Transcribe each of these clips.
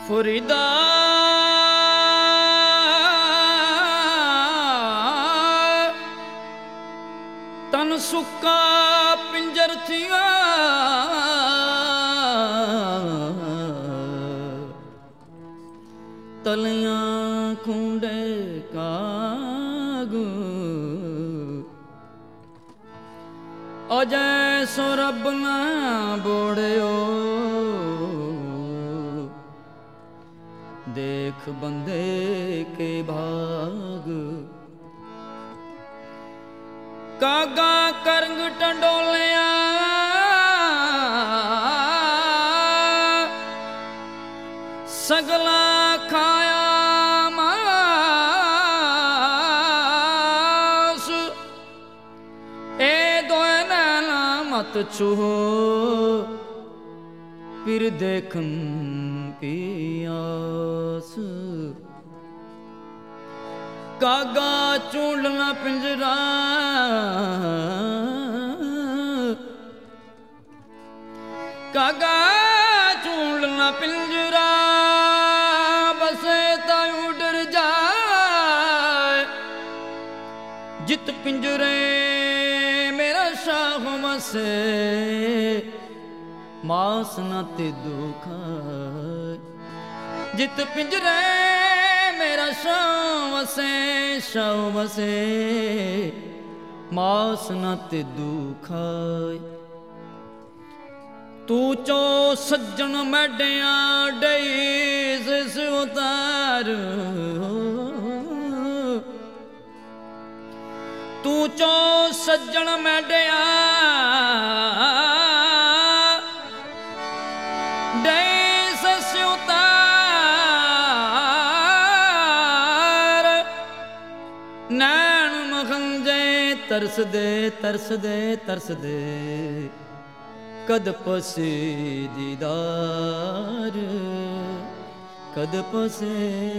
फरीदा तन सुक्का पिंजर थिया तलियां खूंडे काग अजय सो रब ना बोड़ियो देख बंदे के भाग कागा करंग टंडोलिया सगला खाया मास ए दोए नैना मत छूहो फिर देखन की आस कागा चूंडना पिंजरा कागा चूंडना पिंजरा बसे तायू डर जाए जित पिंजरे मेरा शाह मसे मास न ते दुखा जित पिंजरे मेरा शाव से मास न ते दुखाए तू चो सज्जन मैडिया डेस उतार तू चो सज्जन मैडिया डेस उतार नैन मखंजे तरस दे कद पसे दीदार कद पसे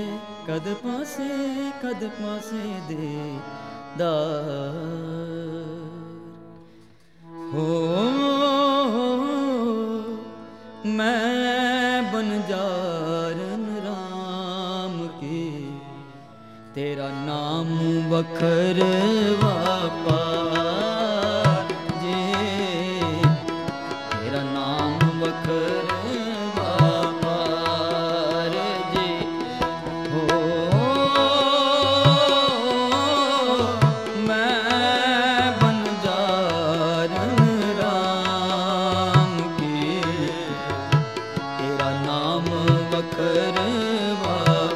दीदार हो मैं बनजारन राम की तेरा नाम बखरवा पाजे तेरा नाम बखरवा पाजे हो मैं बनजारन राम की तेरा नाम बखरवा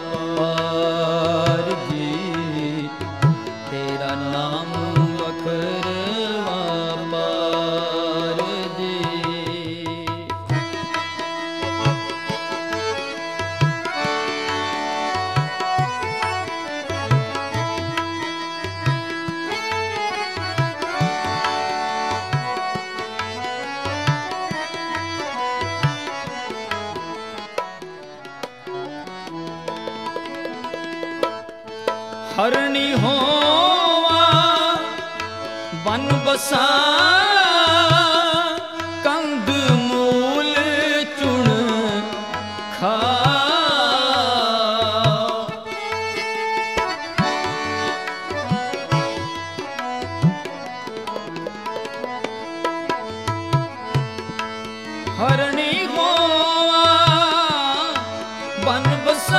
पाजे तेरा नाम बखरवा पाजे हरणी होवा बन बसा कंद मूल चुन खा हरणी होवा बन बसा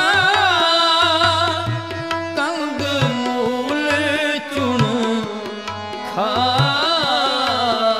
कंद मूल चुन खा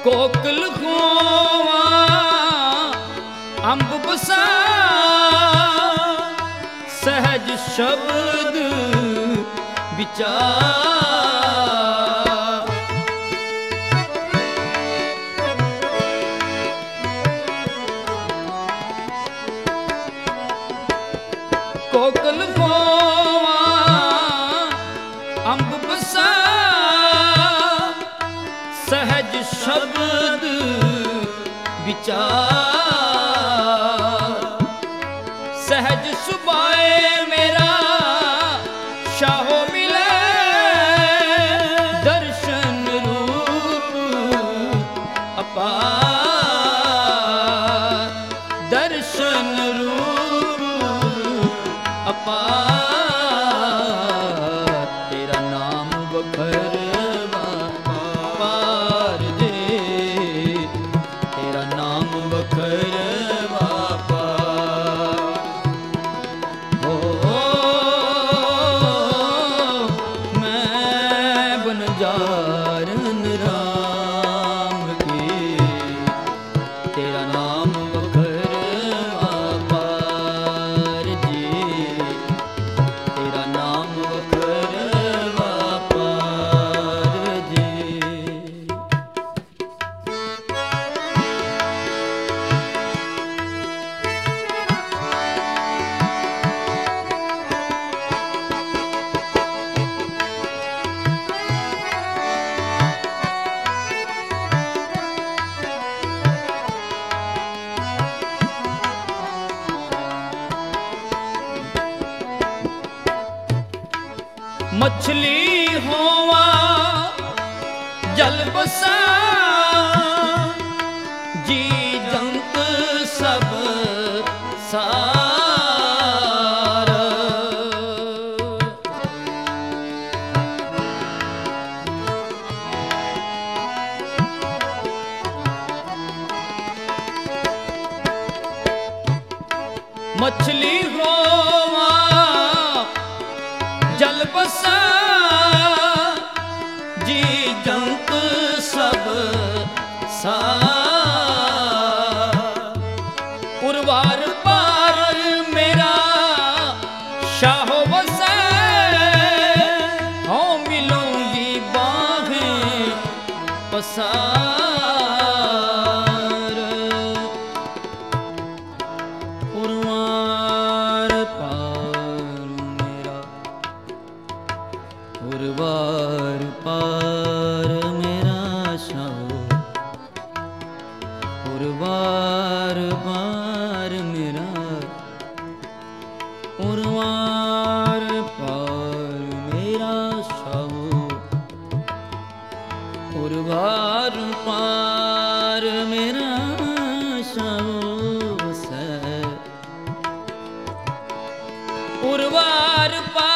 कोकल खोवा अंब बसा सहज शब्द विचार कोकल खोवा अंब बसा सहज शब्द विचार सहज सुबाए मेरा शाहो मिले दर्शन रूप अपार दर्शन रूप अपार तेरा नाम बखरवा पार दे तेरा नाम बखरवा पार हो मैं बनजारन राम की तेरा नाम बखरवा पार जी तेरा नाम बखरवा पार जी मछली होवा जल बसा जी जंत सब सार मछली होवा जल बसा जी जंत सब सार उर्वार पार मेरा शाहो बसा हो मिलूंगी बाहें पसार उर्वार पार मेरा उर्वार पार मेरा शाहो उर्वार पार मेरा उर्वार पार मेरा शाहो उर्वार पार मेरा शाहो से उर्वार पार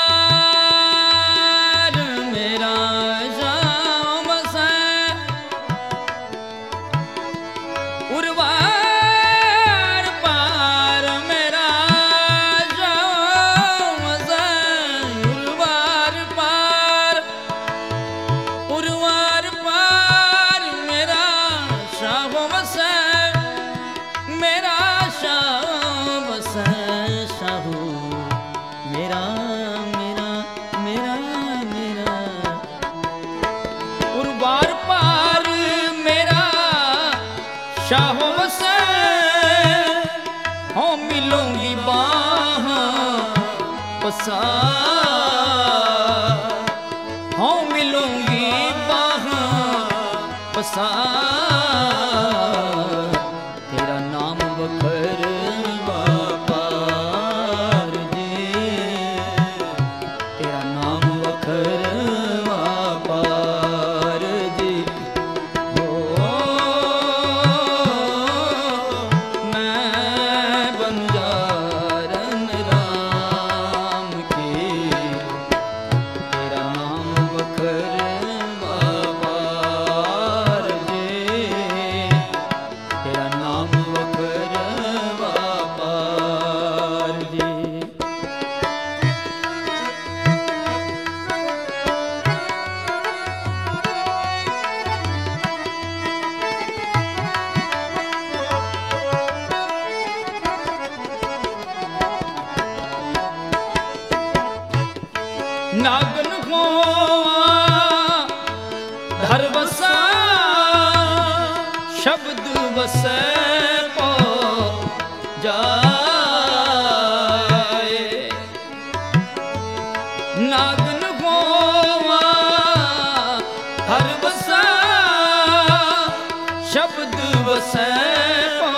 उर्वार पार मेरा जाओ मज़ा उर्वार पार मेरा शाहो बसा मेरा शाहो बसा शाहो मेरा मेरा मेरा मेरा उर्वार पार मेरा शाहो बसा हो मिलूंगी बाहां पसार हो मिलूंगी बाहां पसार तेरा नाम बखरवा पार जी तेरा नाम बखरवा पार जी मैं बनजारन राम की नागन होवा धर बसा शब्द बसै पो जाए। नागन होवा धर बसा शब्द बसै पो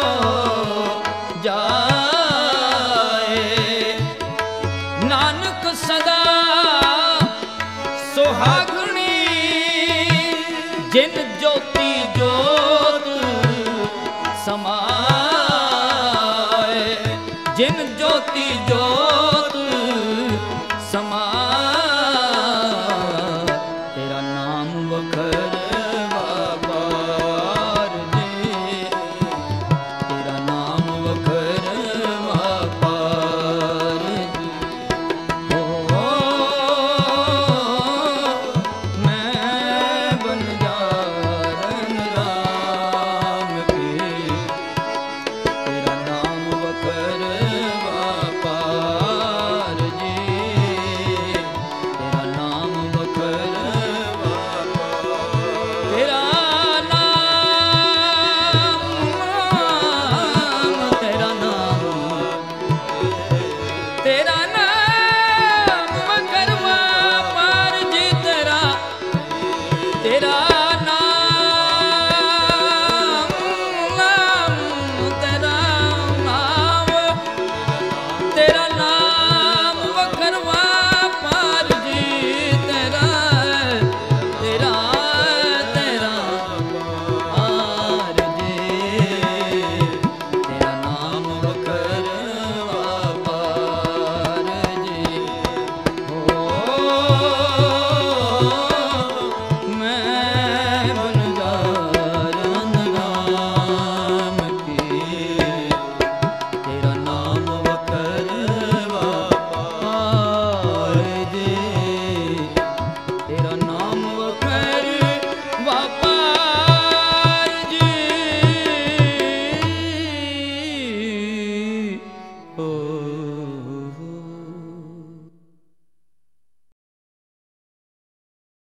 जाए। नानक सदा सुहागणी जिन